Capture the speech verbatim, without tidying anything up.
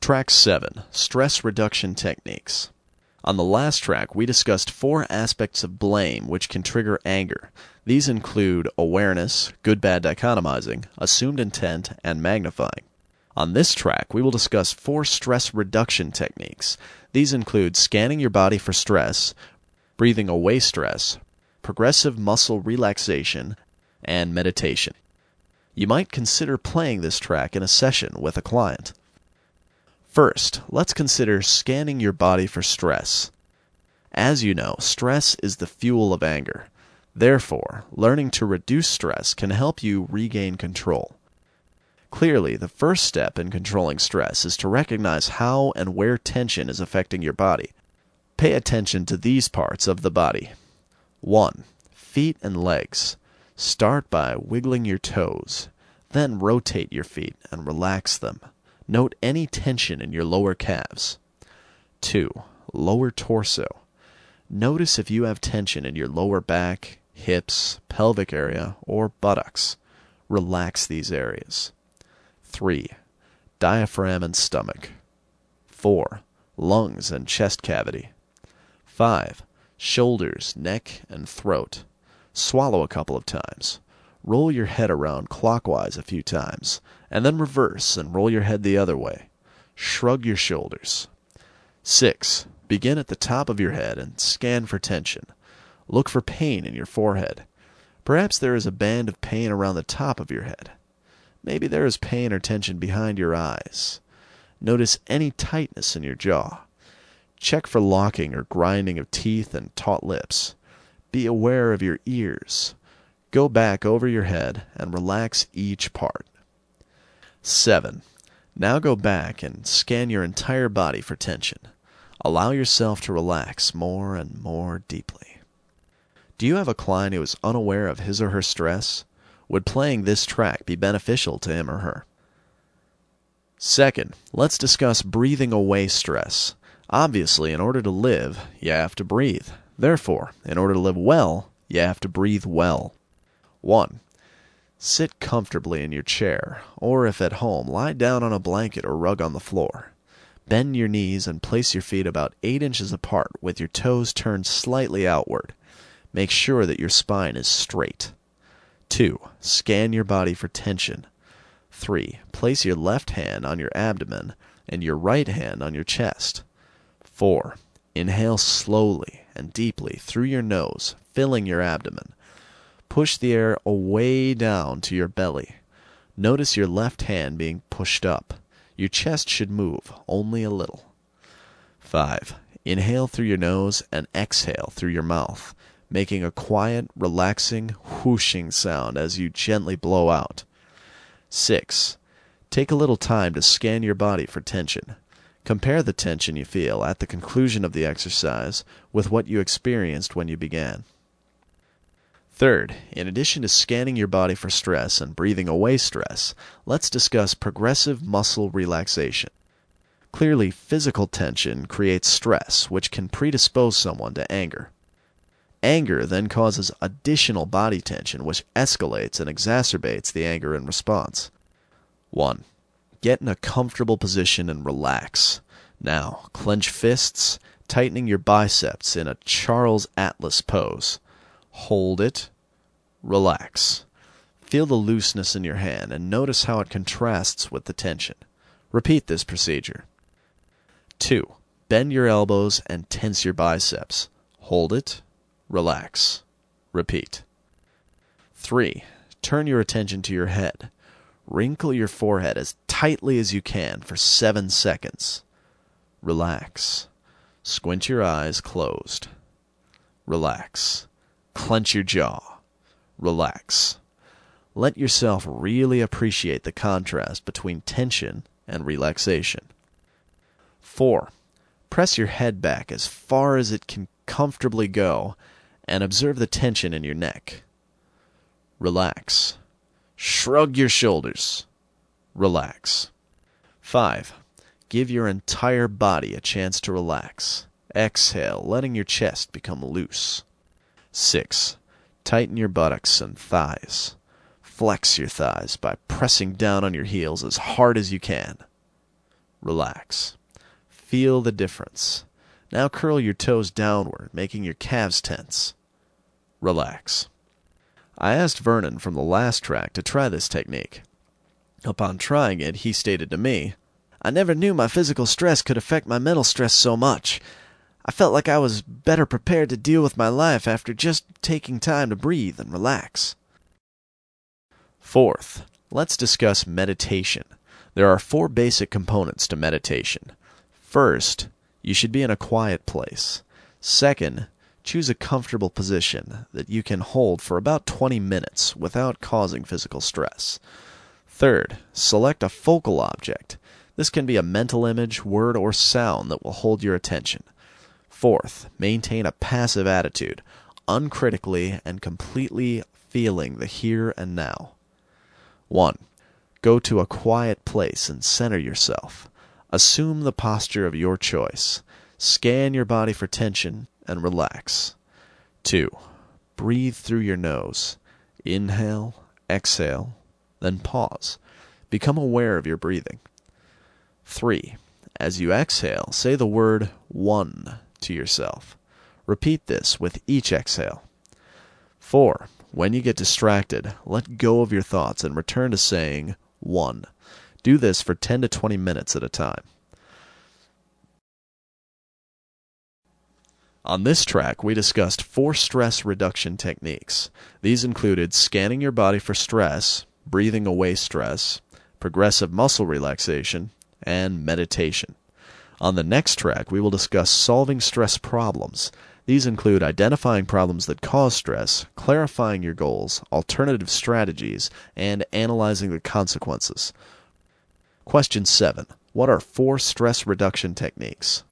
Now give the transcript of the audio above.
Track seven. Stress Reduction Techniques. On the last track, we discussed four aspects of blame which can trigger anger. These include awareness, good-bad dichotomizing, assumed intent, and magnifying. On this track, we will discuss four stress reduction techniques. These include scanning your body for stress, breathing away stress, progressive muscle relaxation, and meditation. You might consider playing this track in a session with a client. First, let's consider scanning your body for stress. As you know, stress is the fuel of anger. Therefore, learning to reduce stress can help you regain control. Clearly, the first step in controlling stress is to recognize how and where tension is affecting your body. Pay attention to these parts of the body. one. Feet and legs. Start by wiggling your toes. Then rotate your feet and relax them. Note any tension in your lower calves. two. Lower torso. Notice if you have tension in your lower back, hips, pelvic area, or buttocks. Relax these areas. three. Diaphragm and stomach. four. Lungs and chest cavity. five. Shoulders, neck, and throat. Swallow a couple of times. Roll your head around clockwise a few times, and then reverse and roll your head the other way. Shrug your shoulders. six. Begin at the top of your head and scan for tension. Look for pain in your forehead. Perhaps there is a band of pain around the top of your head. Maybe there is pain or tension behind your eyes. Notice any tightness in your jaw. Check for locking or grinding of teeth and taut lips. Be aware of your ears. Go back over your head and relax each part. seven. Now go back and scan your entire body for tension. Allow yourself to relax more and more deeply. Do you have a client who is unaware of his or her stress? Would playing this track be beneficial to him or her? Second, let's discuss breathing away stress. Obviously, in order to live, you have to breathe. Therefore, in order to live well, you have to breathe well. one. Sit comfortably in your chair, or if at home, lie down on a blanket or rug on the floor. Bend your knees and place your feet about eight inches apart with your toes turned slightly outward. Make sure that your spine is straight. two. Scan your body for tension. three. Place your left hand on your abdomen and your right hand on your chest. four. Inhale slowly and deeply through your nose, filling your abdomen. Push the air away down to your belly. Notice your left hand being pushed up. Your chest should move only a little. five. Inhale through your nose and exhale through your mouth, making a quiet, relaxing, whooshing sound as you gently blow out. six. Take a little time to scan your body for tension. Compare the tension you feel at the conclusion of the exercise with what you experienced when you began. Third, in addition to scanning your body for stress and breathing away stress, let's discuss progressive muscle relaxation. Clearly, physical tension creates stress, which can predispose someone to anger. Anger then causes additional body tension, which escalates and exacerbates the anger in response. one. Get in a comfortable position and relax. Now, clench fists, tightening your biceps in a Charles Atlas pose. Hold it. Relax. Feel the looseness in your hand and notice how it contrasts with the tension. Repeat this procedure. two. Bend your elbows and tense your biceps. Hold it. Relax. Repeat. three. Turn your attention to your head. Wrinkle your forehead as tightly as you can for seven seconds. Relax. Squint your eyes closed. Relax. Clench your jaw. Relax. Let yourself really appreciate the contrast between tension and relaxation. four. Press your head back as far as it can comfortably go and observe the tension in your neck. Relax. Shrug your shoulders. Relax. five. Give your entire body a chance to relax. Exhale, letting your chest become loose. six. Tighten your buttocks and thighs. Flex your thighs by pressing down on your heels as hard as you can. relax. Feel the difference. Now curl your toes downward, making your calves tense. Relax. I asked Vernon from the last track to try this technique. Upon trying it, he stated to me, "I never knew my physical stress could affect my mental stress so much. I felt like I was better prepared to deal with my life after just taking time to breathe and relax." Fourth, let's discuss meditation. There are four basic components to meditation. First, you should be in a quiet place. Second, choose a comfortable position that you can hold for about twenty minutes without causing physical stress. Third, select a focal object. This can be a mental image, word, or sound that will hold your attention. Fourth, maintain a passive attitude, uncritically and completely feeling the here and now. one. Go to a quiet place and center yourself. Assume the posture of your choice. Scan your body for tension and relax. two. Breathe through your nose. Inhale, exhale, then pause. Become aware of your breathing. three. As you exhale, say the word one to yourself. Repeat this with each exhale. four. When you get distracted, let go of your thoughts and return to saying one. Do this for ten to twenty minutes at a time. On this track, we discussed four stress reduction techniques. These included scanning your body for stress, breathing away stress, progressive muscle relaxation, and meditation. On the next track, we will discuss solving stress problems. These include identifying problems that cause stress, clarifying your goals, alternative strategies, and analyzing the consequences. Question seven. What are four stress reduction techniques?